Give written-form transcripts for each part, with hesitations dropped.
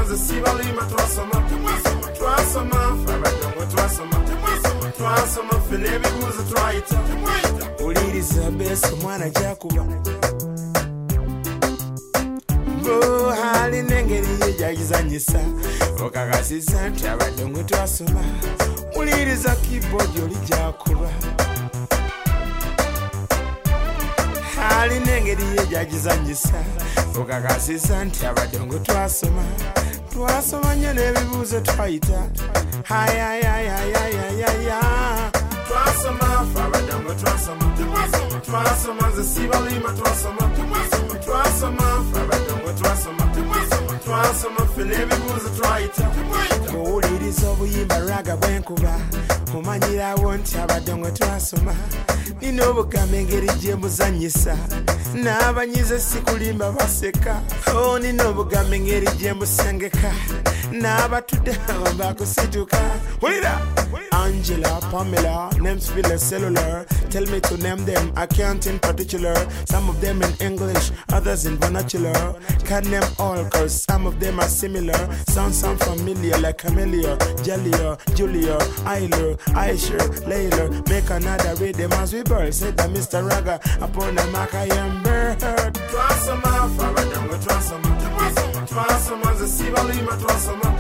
Twasoma Zesibalima, Twasoma, Twasoma, Farabadongo, Twasoma, Twasoma, Finebi was a triter. Uliriza best mwana Jakuba. Bo hali nengeri yajizanyisa. Okakasiza nti abadongo twasoma. Uliriza keyboard yoli Jakuba. Hali nengeri yajizanyisa. Okakasiza nti abadongo twasoma. Twasoma nyo n'ebibuuzo twayita. Twasoma Farabadongo twasoma. Twasoma Zesibalima twasoma. Twasoma Farabadongo twasoma. Twasoma Finebibuuzo twayita. Muwuliriza obuyimba raga bwenkuba. Mumanyirawo nti abadongo twasoma. Nina obugambo engeri gye muzanyisa. N'abanyize sikulimba baseka. Nina obugambo engeri gye musengeka. N'abatudde bakusituka. Wulira! Angela, Pamela, names feel cellular. Tell me to name them, I can't in particular. Some of them in English, others in vernacular. Can't name all cause some of them are similar. Sound familiar like Camellia, Jellia, Julia, Isla, Aisha, Layla. Make another rhythm as we burn. Said that Mr. Raga upon the mark I am bird. Twasoma, Farabadongo, Twasoma. Twasoma, Zesibalima, Twasoma.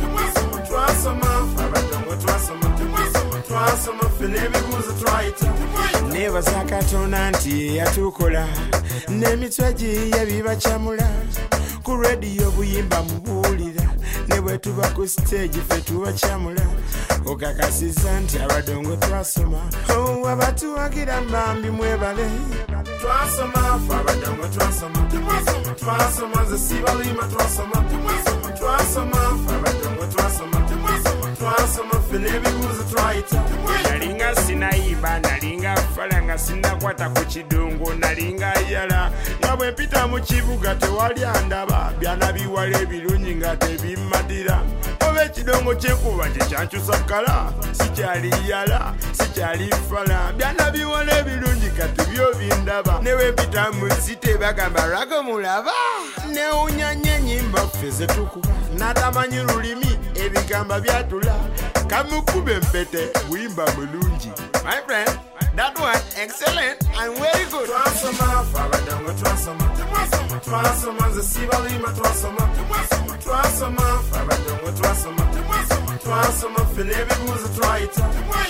Twasoma, Farabadongo, Twasoma. Twasoma, Finebibuuzo twayita. Neebaza Katonda nti yatukola. N'emitwe gye yabibacamula. Ku radio buyimba mubuulira. Ne bwe tuba ku stage ffe tubacamula. Okakasiza nti abadongo twasoma. Abatuwagira mbambi mwebale. Twasoma, Farabadongo twasoma. Twasoma, Zesibalima twasoma. Twasoma, Farabadongo twasoma. Twasoma, Finebibuuzo twayita. Nalinga sinaiba, nalinga falanga sinakwata ku kidungu, nalinga yala. Nga bwe mpita mu kibuga tewali andaba. Byana biwala ebirungi nga tebimmadira. Oba ekidongo ky'enkuba kye kyankyusa kkala. Sikyali yala, sikyali fala. Byana biwala ebirungi kati byo bindaba. Ne bwe mpita mu site bagamba Raga mulaba. Newunya nnyo ennyimba ffe ze tukuba. N'atamanyi lulimi ebigamba byatula. Kamukube mpete buyimba mulungi. My friend, that one excellent and very good. Twasoma, Farabadongo twasoma. Twasoma, Zesibalima twasoma. Twasoma, Farabadongo twasoma. Twasoma, Finebibuuzo twayita.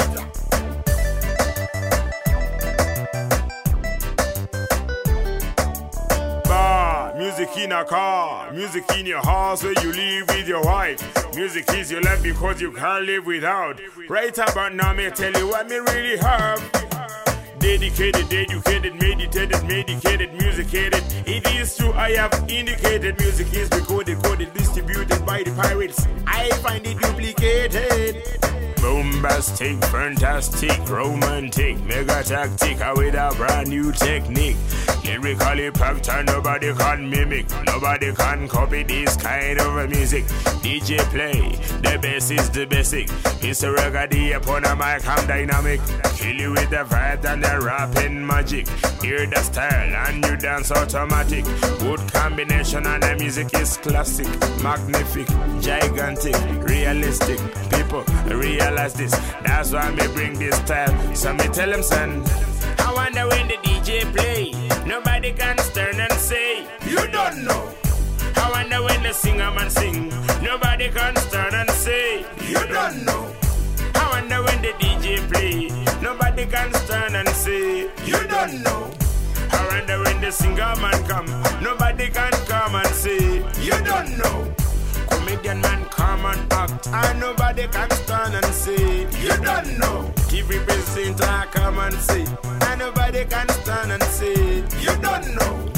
Music in a car, music in your house where you live with your wife. Music is your life because you can't live without. Right about now, me tell you what me really have. Dedicated, educated, meditated, medicated, musicated. It is true, I have indicated. Music is recorded, coded, distributed by the pirates. I find it duplicated. Bombastic, fantastic, romantic, mega tactic, with a brand new technique. Lyrically packed and nobody can mimic. Nobody can copy this kind of music. DJ play, the best is the basic. It's a reggae upon a mic, I'm dynamic. Kill you with the vibe and the rapping magic. Hear the style and you dance automatic. Good combination and the music is classic. Magnific, gigantic, realistic. People realize this, that's why me bring this style. So me tell them son, I wonder when the DJ play, nobody can stand and say, you don't know. I wonder when the singer man sing, nobody can stand and say, you don't know. I wonder when the DJ play, nobody can stand and say, you don't know. I wonder when the singer man come, nobody can come and say, you don't know. Comedian man come and act, and nobody can stand and say, you don't know. TV presenter come and say, and nobody can stand and say, you don't know.